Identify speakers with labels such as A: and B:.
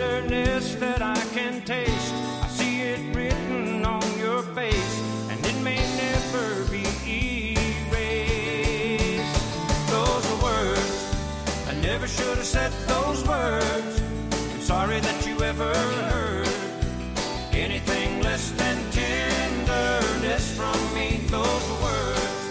A: bitterness that I can taste. I see it written on your face, and it may never be erased. Those are words, I never should have said those words. I'm sorry that you ever heard anything